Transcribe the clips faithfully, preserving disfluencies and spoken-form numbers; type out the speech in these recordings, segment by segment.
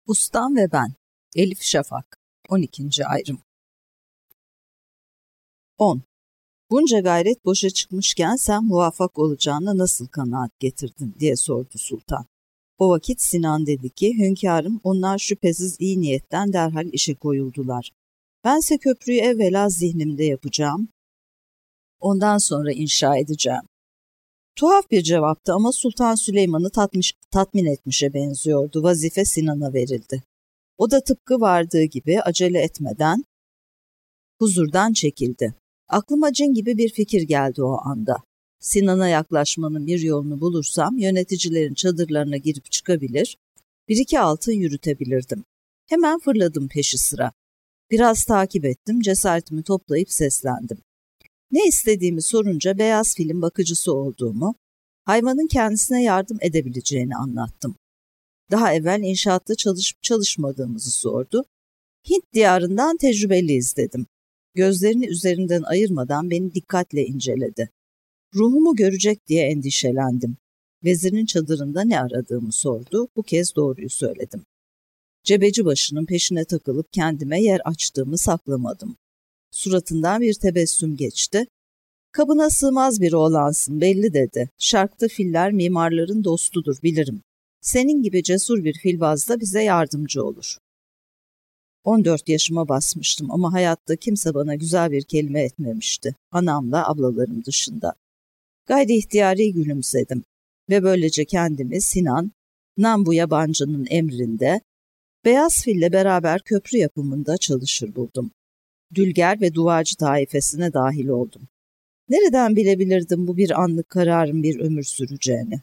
Ustam ve ben. Elif Şafak. on ikinci ayrım. on. Bunca gayret boşa çıkmışken sen muvaffak olacağına nasıl kanaat getirdin diye sordu sultan. O vakit Sinan dedi ki, hünkârım, onlar şüphesiz iyi niyetten derhal işe koyuldular. Bense köprüyü evvela zihnimde yapacağım, ondan sonra inşa edeceğim. Tuhaf bir cevaptı ama Sultan Süleyman'ı tatmış, tatmin etmişe benziyordu. Vazife Sinan'a verildi. O da tıpkı vardığı gibi acele etmeden huzurdan çekildi. Aklıma cin gibi bir fikir geldi o anda. Sinan'a yaklaşmanın bir yolunu bulursam yöneticilerin çadırlarına girip çıkabilir, bir iki altın yürütebilirdim. Hemen fırladım peşi sıra. Biraz takip ettim, cesaretimi toplayıp seslendim. Ne istediğimi sorunca beyaz filin bakıcısı olduğumu, hayvanın kendisine yardım edebileceğini anlattım. Daha evvel inşaatta çalışıp çalışmadığımızı sordu. Hint diyarından tecrübeliyiz dedim. Gözlerini üzerinden ayırmadan beni dikkatle inceledi. Ruhumu görecek diye endişelendim. Vezirin çadırında ne aradığımı sordu. Bu kez doğruyu söyledim. Cebeci başının peşine takılıp kendime yer açtığımı saklamadım. Suratından bir tebessüm geçti. Kabına sığmaz bir oğlansın belli dedi. Şarkta filler mimarların dostudur bilirim. Senin gibi cesur bir filbaz da bize yardımcı olur. on dört yaşıma basmıştım ama hayatta kimse bana güzel bir kelime etmemişti. Anamla ablalarım dışında. Gayri ihtiyari gülümsedim ve böylece kendimi Sinan, nam bu yabancının emrinde, beyaz fille beraber köprü yapımında çalışır buldum. Dülger ve duvarcı taifesine dahil oldum. Nereden bilebilirdim bu bir anlık kararın bir ömür süreceğini?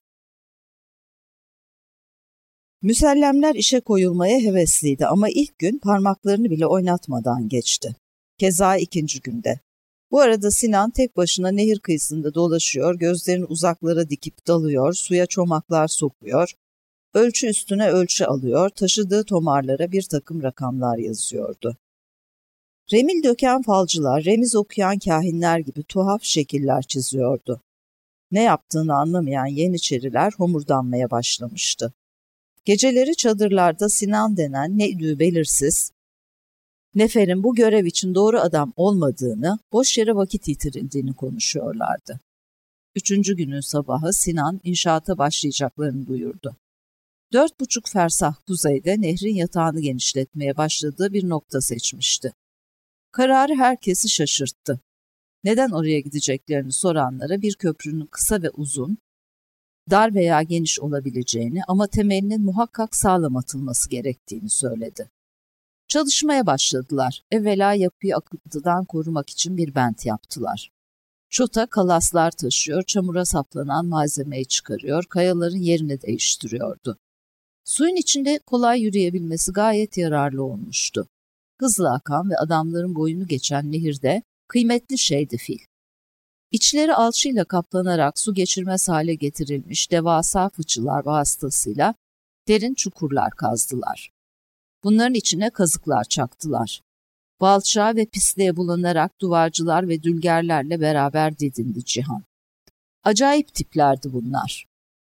Müsellemler işe koyulmaya hevesliydi ama ilk gün parmaklarını bile oynatmadan geçti. Keza ikinci günde. Bu arada Sinan tek başına nehir kıyısında dolaşıyor, gözlerini uzaklara dikip dalıyor, suya çomaklar sokuyor, ölçü üstüne ölçü alıyor, taşıdığı tomarlara bir takım rakamlar yazıyordu. Remil döken falcılar, remiz okuyan kahinler gibi tuhaf şekiller çiziyordu. Ne yaptığını anlamayan yeniçeriler homurdanmaya başlamıştı. Geceleri çadırlarda Sinan denen neydi belirsiz neferin bu görev için doğru adam olmadığını, boş yere vakit yitirildiğini konuşuyorlardı. Üçüncü günün sabahı Sinan inşaata başlayacaklarını duyurdu. Dört buçuk fersah kuzeyde nehrin yatağını genişletmeye başladığı bir nokta seçmişti. Kararı herkesi şaşırttı. Neden oraya gideceklerini soranlara bir köprünün kısa ve uzun, dar veya geniş olabileceğini ama temelinin muhakkak sağlam atılması gerektiğini söyledi. Çalışmaya başladılar. Evvela yapıyı akıntıdan korumak için bir bent yaptılar. Çota kalaslar taşıyor, çamura saplanan malzemeyi çıkarıyor, kayaların yerini değiştiriyordu. Suyun içinde kolay yürüyebilmesi gayet yararlı olmuştu. Hızlı akan ve adamların boyunu geçen nehirde kıymetli şeydi fil. İçleri alçıyla kaplanarak su geçirmez hale getirilmiş devasa fıçılar vasıtasıyla derin çukurlar kazdılar. Bunların içine kazıklar çaktılar. Balçağa ve pisliğe bulanarak duvarcılar ve dülgerlerle beraber didindi cihan. Acayip tiplerdi bunlar.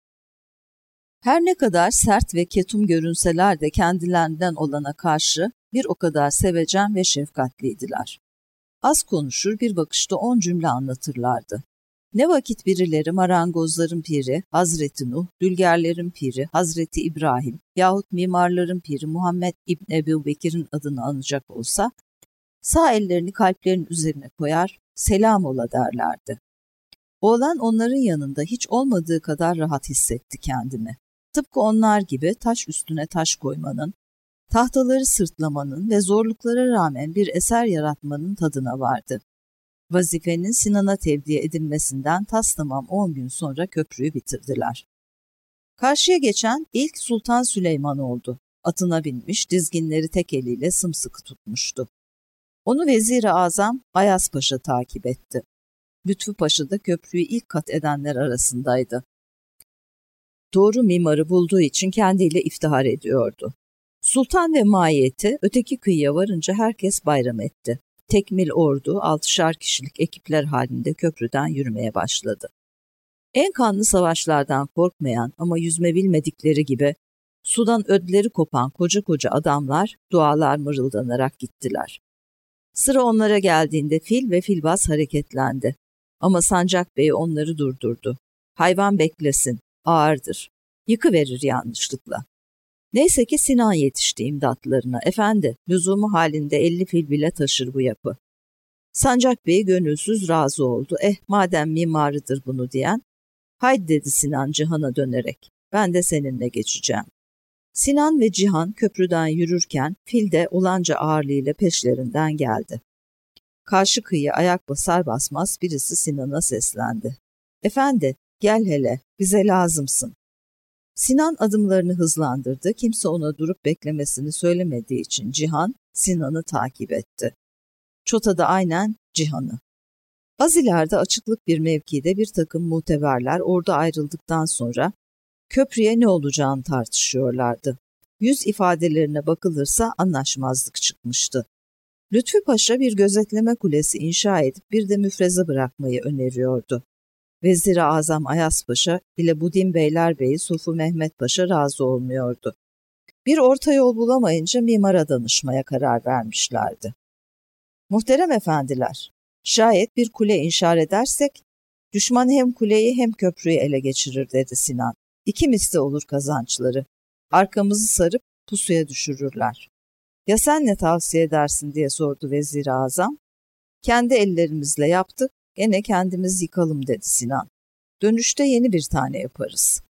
Her ne kadar sert ve ketum görünseler de kendilerinden olana karşı bir o kadar sevecen ve şefkatliydiler. Az konuşur bir bakışta on cümle anlatırlardı. Ne vakit birileri marangozların piri Hazreti Nuh, dülgerlerin piri Hazreti İbrahim yahut mimarların piri Muhammed İbn Ebu Bekir'in adını anacak olsa, sağ ellerini kalplerinin üzerine koyar, selam ola derlerdi. Oğlan onların yanında hiç olmadığı kadar rahat hissetti kendini. Tıpkı onlar gibi taş üstüne taş koymanın, tahtaları sırtlamanın ve zorluklara rağmen bir eser yaratmanın tadına vardı. Vazifenin Sinan'a tevdi edilmesinden tastamam on gün sonra köprüyü bitirdiler. Karşıya geçen ilk Sultan Süleyman oldu. Atına binmiş, dizginleri tek eliyle sımsıkı tutmuştu. Onu Vezir-i Azam Ayaz Paşa takip etti. Lütfü Paşa da köprüyü ilk kat edenler arasındaydı. Doğru mimarı bulduğu için kendiyle iftihar ediyordu. Sultan ve maiyeti öteki kıyıya varınca herkes bayram etti. Tekmil ordu, altışar kişilik ekipler halinde köprüden yürümeye başladı. En kanlı savaşlardan korkmayan ama yüzme bilmedikleri gibi Sudan ödleri kopan koca koca adamlar dualar mırıldanarak gittiler. Sıra onlara geldiğinde fil ve filbaz hareketlendi. Ama Sancak Bey onları durdurdu. Hayvan beklesin, ağırdır. Yıkıverir yanlışlıkla. Neyse ki Sinan yetişti imdatlarına. Efendi, lüzumu halinde elli fil bile taşır bu yapı. Sancak Bey gönülsüz razı oldu. Eh madem mimarıdır bunu diyen. Haydi dedi Sinan Cihan'a dönerek. Ben de seninle geçeceğim. Sinan ve Cihan köprüden yürürken fil de olanca ağırlığıyla peşlerinden geldi. Karşı kıyıya ayak basar basmaz birisi Sinan'a seslendi. Efendi, gel hele, bize lazımsın. Sinan adımlarını hızlandırdı. Kimse ona durup beklemesini söylemediği için Cihan Sinan'ı takip etti. Çota da aynen Cihan'ı. Az ileride açıklık bir mevkide bir takım muteberler orada ayrıldıktan sonra köprüye ne olacağını tartışıyorlardı. Yüz ifadelerine bakılırsa anlaşmazlık çıkmıştı. Lütfü Paşa bir gözetleme kulesi inşa edip bir de müfreze bırakmayı öneriyordu. Vezir-i Azam Ayas Paşa ile Budim Beylerbeyi Sufu Mehmet Paşa razı olmuyordu. Bir orta yol bulamayınca mimara danışmaya karar vermişlerdi. Muhterem efendiler, şayet bir kule inşa edersek, düşman hem kuleyi hem köprüyü ele geçirir dedi Sinan. İki misli olur kazançları. Arkamızı sarıp pusuya düşürürler. Ya sen ne tavsiye edersin diye sordu Vezir-i Azam. Kendi ellerimizle yaptık, gene kendimiz yıkalım dedi Sinan. Dönüşte yeni bir tane yaparız.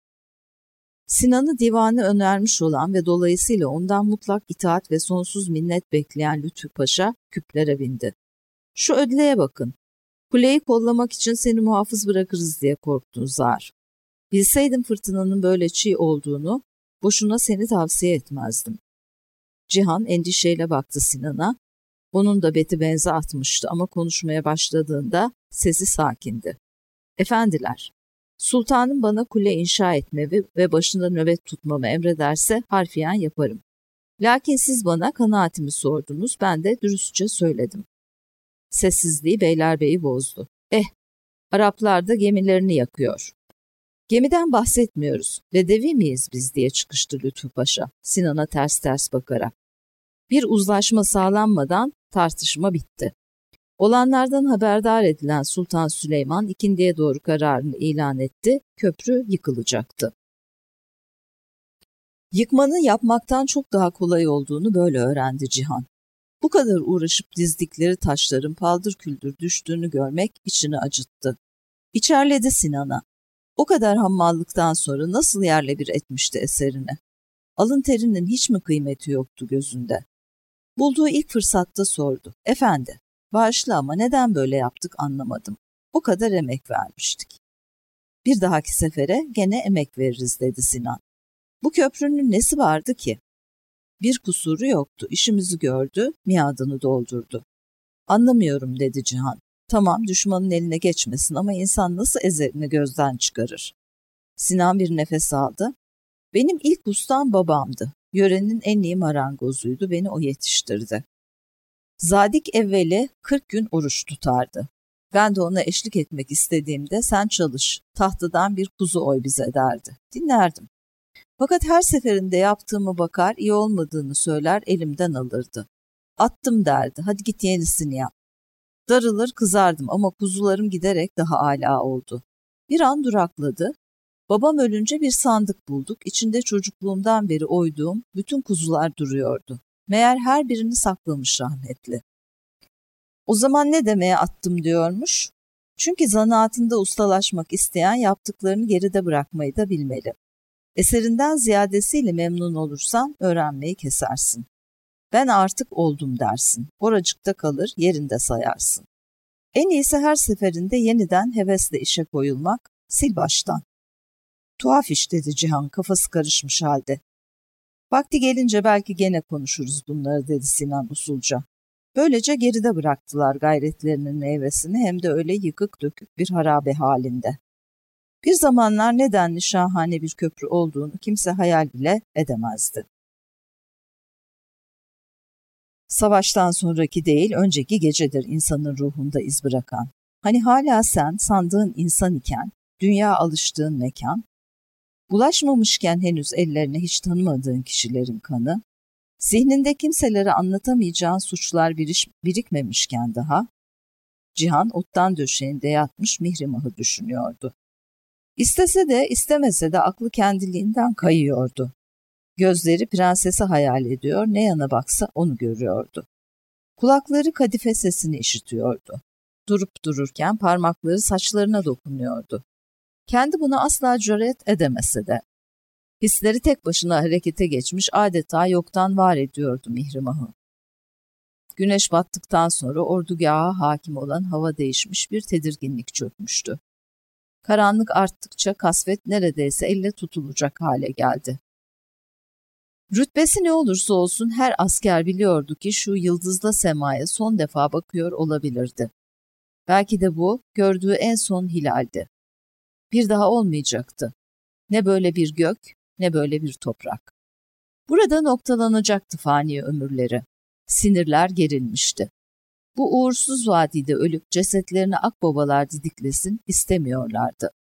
Sinan'ı divanı önermiş olan ve dolayısıyla ondan mutlak itaat ve sonsuz minnet bekleyen Lütfü Paşa küplere bindi. Şu ödleye bakın. Kuleyi kollamak için seni muhafız bırakırız diye korktun zar. Bilseydim fırtınanın böyle çiğ olduğunu, boşuna seni tavsiye etmezdim. Cihan endişeyle baktı Sinan'a. Onun da beti benze atmıştı ama konuşmaya başladığında sesi sakindi. Efendiler, sultanım bana kule inşa etmemi ve başında nöbet tutmamı emrederse harfiyen yaparım. Lakin siz bana kanaatimi sordunuz, ben de dürüstçe söyledim. Sessizliği Beylerbeyi bozdu. Eh, Araplar da gemilerini yakıyor. Gemiden bahsetmiyoruz. Bedevi miyiz biz diye çıkıştı Lütfü Paşa, Sinan'a ters ters bakarak. Bir uzlaşma sağlanmadan tartışma bitti. Olanlardan haberdar edilen Sultan Süleyman ikindiye doğru kararını ilan etti, köprü yıkılacaktı. Yıkmanın yapmaktan çok daha kolay olduğunu böyle öğrendi Cihan. Bu kadar uğraşıp dizdikleri taşların paldır küldür düştüğünü görmek içini acıttı. İçerledi Sinan'a. O kadar hammallıktan sonra nasıl yerle bir etmişti eserini. Alın terinin hiç mi kıymeti yoktu gözünde? Bulduğu ilk fırsatta sordu. Efendi, bağışla ama neden böyle yaptık anlamadım. O kadar emek vermiştik. Bir dahaki sefere gene emek veririz dedi Sinan. Bu köprünün nesi vardı ki? Bir kusuru yoktu, işimizi gördü, miadını doldurdu. Anlamıyorum dedi Cihan. Tamam düşmanın eline geçmesin ama insan nasıl ezerini gözden çıkarır? Sinan bir nefes aldı. Benim ilk ustam babamdı. Yörenin en iyi marangozuydu, beni o yetiştirdi. Zadik evveli kırk gün oruç tutardı. Ben de ona eşlik etmek istediğimde sen çalış, tahtadan bir kuzu oy bize derdi. Dinlerdim. Fakat her seferinde yaptığımı bakar, iyi olmadığını söyler, elimden alırdı. Attım derdi, hadi git yenisini yap. Darılır kızardım ama kuzularım giderek daha âlâ oldu. Bir an durakladı. Babam ölünce bir sandık bulduk. İçinde çocukluğumdan beri oyduğum bütün kuzular duruyordu. Meğer her birini saklamış rahmetli. O zaman ne demeye attım diyormuş? Çünkü zanaatında ustalaşmak isteyen yaptıklarını geride bırakmayı da bilmeli. Eserinden ziyadesiyle memnun olursan öğrenmeyi kesersin. Ben artık oldum dersin. Oracıkta kalır, yerinde sayarsın. En iyisi her seferinde yeniden hevesle işe koyulmak, sil baştan. Tuhaf iş dedi Cihan kafası karışmış halde. Vakti gelince belki gene konuşuruz bunları dedi Sinan usulca. Böylece geride bıraktılar gayretlerinin meyvesini hem de öyle yıkık dökük bir harabe halinde. Bir zamanlar nedenli şahane bir köprü olduğunu kimse hayal bile edemezdi. Savaştan sonraki değil, önceki gecedir insanın ruhunda iz bırakan. Hani hala sen sandığın insan iken, dünya alıştığın mekan, Bulaşmamışken henüz ellerine hiç tanımadığın kişilerin kanı, zihninde kimselere anlatamayacağın suçlar biriş, birikmemişken daha, Cihan ottan döşeğinde yatmış Mihrimah'ı düşünüyordu. İstese de istemese de aklı kendiliğinden kayıyordu. Gözleri prensesi hayal ediyor, ne yana baksa onu görüyordu. Kulakları kadife sesini işitiyordu. Durup dururken parmakları saçlarına dokunuyordu. Kendi buna asla cüret edemese de. Hisleri tek başına harekete geçmiş, adeta yoktan var ediyordu Mihrimah'ı. Güneş battıktan sonra ordugaha hakim olan hava değişmiş, bir tedirginlik çökmüştü. Karanlık arttıkça kasvet neredeyse elle tutulacak hale geldi. Rütbesi ne olursa olsun her asker biliyordu ki şu yıldızlı semaya son defa bakıyor olabilirdi. Belki de bu gördüğü en son hilaldi. Bir daha olmayacaktı. Ne böyle bir gök, ne böyle bir toprak. Burada noktalanacaktı fani ömürleri. Sinirler gerilmişti. Bu uğursuz vadide ölüp cesetlerini akbabalar didiklesin istemiyorlardı.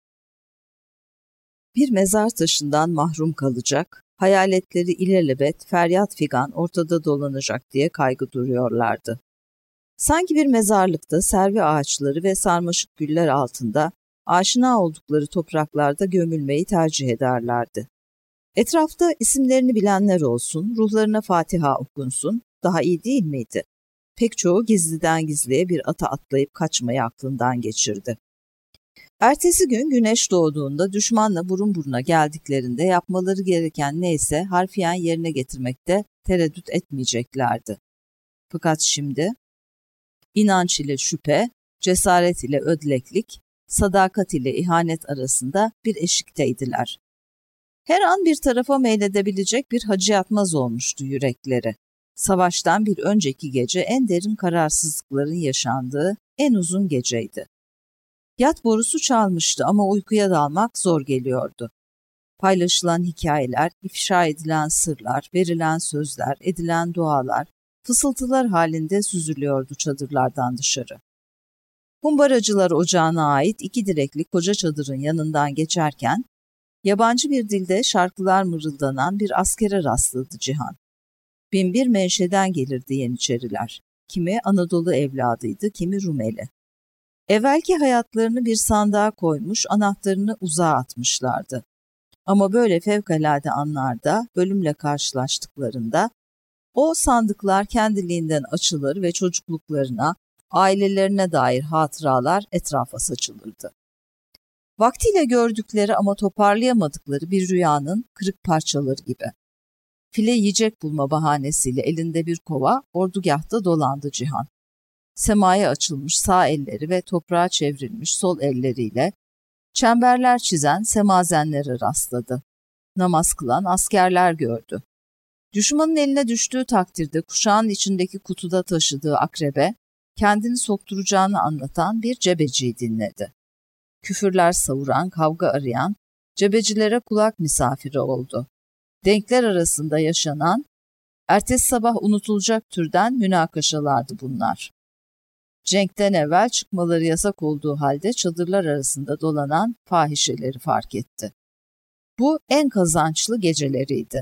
Bir mezar taşından mahrum kalacak, hayaletleri ilelebet, feryat figan ortada dolanacak diye kaygı duruyorlardı. Sanki bir mezarlıkta servi ağaçları ve sarmaşık güller altında aşina oldukları topraklarda gömülmeyi tercih ederlerdi. Etrafta isimlerini bilenler olsun, ruhlarına Fatiha okunsun, daha iyi değil miydi? Pek çoğu gizliden gizliye bir ata atlayıp kaçmayı aklından geçirdi. Ertesi gün güneş doğduğunda düşmanla burun buruna geldiklerinde yapmaları gereken neyse harfiyen yerine getirmekte tereddüt etmeyeceklerdi. Fakat şimdi inanç ile şüphe, cesaret ile ödleklik, sadakat ile ihanet arasında bir eşikteydiler. Her an bir tarafa meyledebilecek bir Hacı Yatmaz olmuştu yürekleri. Savaştan bir önceki gece en derin kararsızlıkların yaşandığı en uzun geceydi. Yat borusu çalmıştı ama uykuya dalmak zor geliyordu. Paylaşılan hikayeler, ifşa edilen sırlar, verilen sözler, edilen dualar, fısıltılar halinde süzülüyordu çadırlardan dışarı. Humbaracılar ocağına ait iki direkli koca çadırın yanından geçerken, yabancı bir dilde şarkılar mırıldanan bir askere rastladı Cihan. Binbir menşeden gelirdi Yeniçeriler. Kimi Anadolu evladıydı, kimi Rumeli. Evvelki hayatlarını bir sandığa koymuş, anahtarını uzağa atmışlardı. Ama böyle fevkalade anlarda, bölümle karşılaştıklarında, o sandıklar kendiliğinden açılır ve çocukluklarına, ailelerine dair hatıralar etrafa saçılırdı. Vaktiyle gördükleri ama toparlayamadıkları bir rüyanın kırık parçaları gibi. File yiyecek bulma bahanesiyle elinde bir kova ordugahta dolandı Cihan. Semaya açılmış sağ elleri ve toprağa çevrilmiş sol elleriyle çemberler çizen semazenlere rastladı. Namaz kılan askerler gördü. Düşmanın eline düştüğü takdirde kuşağın içindeki kutuda taşıdığı akrebe, kendini sokturacağını anlatan bir cebeciyi dinledi. Küfürler savuran, kavga arayan, cebecilere kulak misafiri oldu. Denkler arasında yaşanan, ertesi sabah unutulacak türden münakaşalardı bunlar. Cenk'ten evvel çıkmaları yasak olduğu halde çadırlar arasında dolanan fahişeleri fark etti. Bu en kazançlı geceleriydi.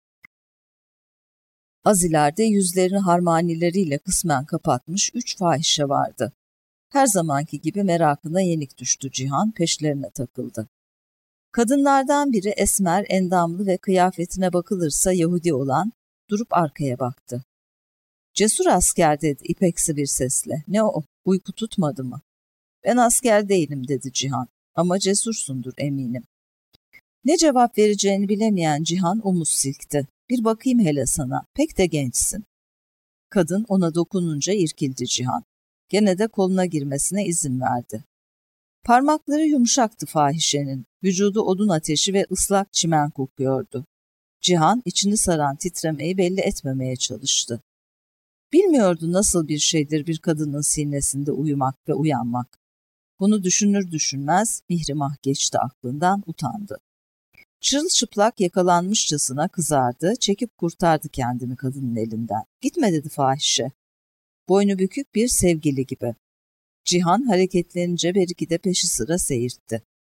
Az ileride yüzlerini harmanileriyle kısmen kapatmış üç fahişe vardı. Her zamanki gibi merakına yenik düştü Cihan, peşlerine takıldı. Kadınlardan biri esmer, endamlı ve kıyafetine bakılırsa Yahudi olan durup arkaya baktı. "Cesur asker," dedi ipeksi bir sesle. "Ne o, uyku tutmadı mı?" "Ben asker değilim," dedi Cihan. "Ama cesursundur eminim." Ne cevap vereceğini bilemeyen Cihan omuz silkti. "Bir bakayım hele sana, pek de gençsin." Kadın ona dokununca irkildi Cihan. Gene de koluna girmesine izin verdi. Parmakları yumuşaktı fahişenin, vücudu odun ateşi ve ıslak çimen kokuyordu. Cihan içini saran titremeyi belli etmemeye çalıştı. Bilmiyordu nasıl bir şeydir bir kadının sinesinde uyumak ve uyanmak. Bunu düşünür düşünmez Mihrimah geçti aklından, utandı. Çırılçıplak yakalanmışçasına kızardı, çekip kurtardı kendini kadının elinden. "Gitme," dedi fahişe. Boynu bükük bir sevgili gibi. Cihan hareketlenince beriki de peşi sıra seyirtti.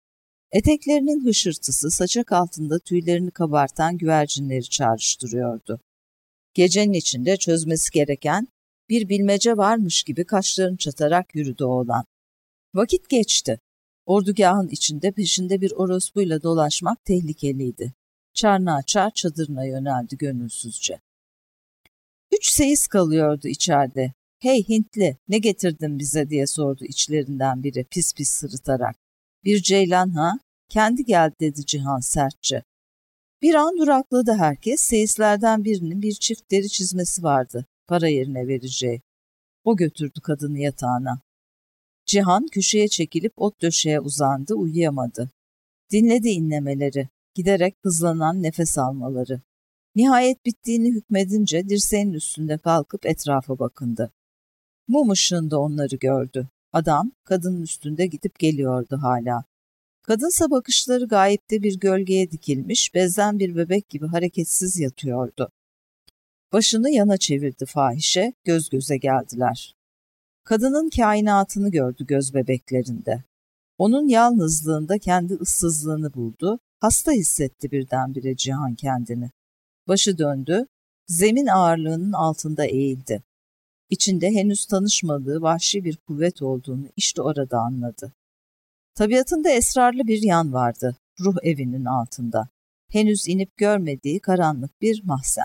Eteklerinin hışırtısı saçak altında tüylerini kabartan güvercinleri çağrıştırıyordu. Gecenin içinde çözmesi gereken bir bilmece varmış gibi kaşlarını çatarak yürüdü oğlan. Vakit geçti. Ordugahın içinde peşinde bir orospuyla dolaşmak tehlikeliydi. Çarnı açar çadırına yöneldi gönülsüzce. Üç seyis kalıyordu içeride. "Hey Hintli, ne getirdin bize?" diye sordu içlerinden biri pis pis sırıtarak. "Bir ceylan ha? Kendi geldi," dedi Cihan sertçe. Bir an durakladı herkes. Seyislerden birinin bir çift deri çizmesi vardı. Para yerine vereceği. O götürdü kadını yatağına. Cihan köşeye çekilip ot döşeye uzandı, uyuyamadı. Dinledi inlemeleri, giderek hızlanan nefes almaları. Nihayet bittiğini hükmedince dirseğinin üstünde kalkıp etrafa bakındı. Mum ışığında onları gördü. Adam kadının üstünde gidip geliyordu hala. Kadınsa bakışları gayipte bir gölgeye dikilmiş, bezden bir bebek gibi hareketsiz yatıyordu. Başını yana çevirdi fahişe, göz göze geldiler. Kadının kainatını gördü göz bebeklerinde. Onun yalnızlığında kendi ıssızlığını buldu, hasta hissetti birdenbire Cihan kendini. Başı döndü, zemin ağırlığının altında eğildi. İçinde henüz tanışmadığı vahşi bir kuvvet olduğunu işte orada anladı. Tabiatında esrarlı bir yan vardı, ruh evinin altında. Henüz inip görmediği karanlık bir mahzen.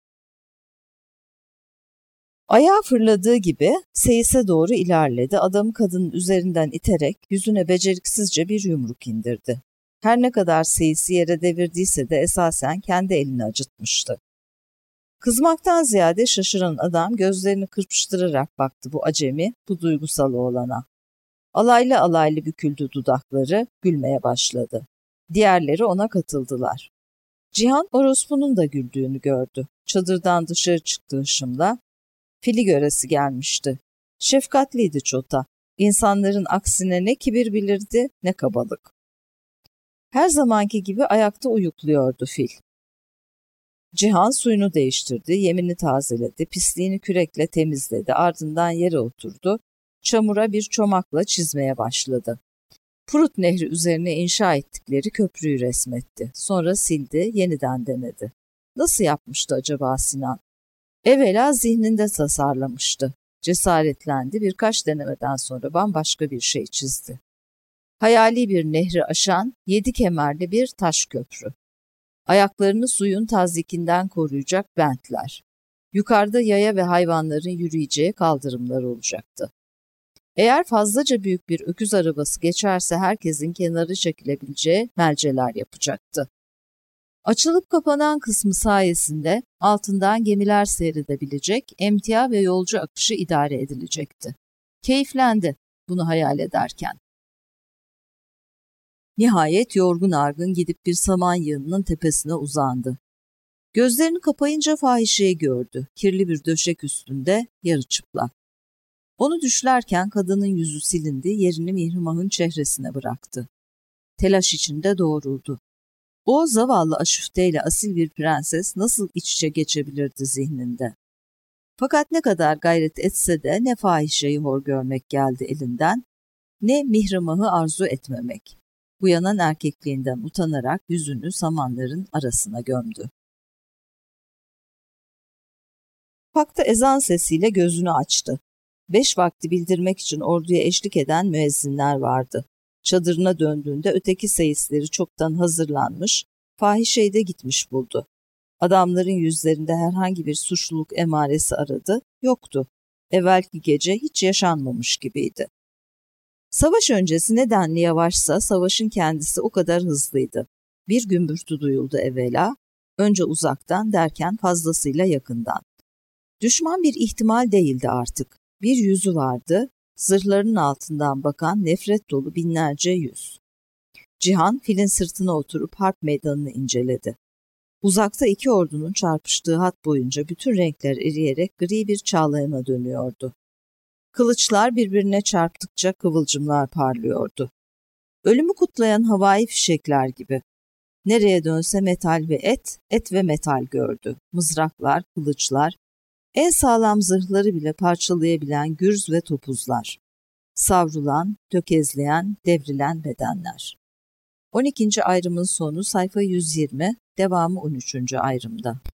Ayağı fırladığı gibi seyise doğru ilerledi. Adamı kadının üzerinden iterek yüzüne beceriksizce bir yumruk indirdi. Her ne kadar seyisi yere devirdiyse de esasen kendi elini acıtmıştı. Kızmaktan ziyade şaşıran adam gözlerini kırpıştırarak baktı bu acemi, bu duygusal oğlana. Alaylı alaylı büküldü dudakları, gülmeye başladı. Diğerleri ona katıldılar. Cihan orospunun da güldüğünü gördü. Çadırdan dışarı çıktı hışımla. Fili göresi gelmişti. Şefkatliydi çota. İnsanların aksine ne kibir bilirdi ne kabalık. Her zamanki gibi ayakta uyukluyordu fil. Cihan suyunu değiştirdi, yemini tazeledi, pisliğini kürekle temizledi, ardından yere oturdu, çamura bir çomakla çizmeye başladı. Prut Nehri üzerine inşa ettikleri köprüyü resmetti. Sonra sildi, yeniden denedi. Nasıl yapmıştı acaba Sinan? Evvela zihninde tasarlamıştı. Cesaretlendi, birkaç denemeden sonra bambaşka bir şey çizdi. Hayali bir nehri aşan yedi kemerli bir taş köprü. Ayaklarını suyun tazyikinden koruyacak bentler. Yukarıda yaya ve hayvanların yürüyeceği kaldırımlar olacaktı. Eğer fazlaca büyük bir öküz arabası geçerse herkesin kenarı çekilebileceği melceler yapacaktı. Açılıp kapanan kısmı sayesinde altından gemiler seyredebilecek, emtia ve yolcu akışı idare edilecekti. Keyiflendi bunu hayal ederken. Nihayet yorgun argın gidip bir saman yığınının tepesine uzandı. Gözlerini kapayınca fahişeyi gördü. Kirli bir döşek üstünde, yarı çıplak. Onu düşlerken kadının yüzü silindi, yerini Mihrimah'ın çehresine bıraktı. Telaş içinde doğruldu. O zavallı aşüfteyle asil bir prenses nasıl iç içe geçebilirdi zihninde? Fakat ne kadar gayret etse de ne fahişeyi hor görmek geldi elinden, ne Mihrimah'ı arzu etmemek. Uyanan erkekliğinden utanarak yüzünü samanların arasına gömdü. Fakta ezan sesiyle gözünü açtı. Beş vakti bildirmek için orduya eşlik eden müezzinler vardı. Çadırına döndüğünde öteki seyisleri çoktan hazırlanmış, fahişeyi de gitmiş buldu. Adamların yüzlerinde herhangi bir suçluluk emaresi aradı, yoktu. Evvelki gece hiç yaşanmamış gibiydi. Savaş öncesi nedenli yavaşsa savaşın kendisi o kadar hızlıydı. Bir gümbürtü duyuldu evvela, önce uzaktan derken fazlasıyla yakından. Düşman bir ihtimal değildi artık. Bir yüzü vardı, zırhlarının altından bakan nefret dolu binlerce yüz. Cihan filin sırtına oturup harp meydanını inceledi. Uzakta iki ordunun çarpıştığı hat boyunca bütün renkler eriyerek gri bir çağlayana dönüyordu. Kılıçlar birbirine çarptıkça kıvılcımlar parlıyordu. Ölümü kutlayan havai fişekler gibi. Nereye dönse metal ve et, et ve metal gördü. Mızraklar, kılıçlar, en sağlam zırhları bile parçalayabilen gürz ve topuzlar. Savrulan, tökezleyen, devrilen bedenler. on ikinci ayrımın sonu sayfa yüz yirmi, devamı on üçüncü ayrımda.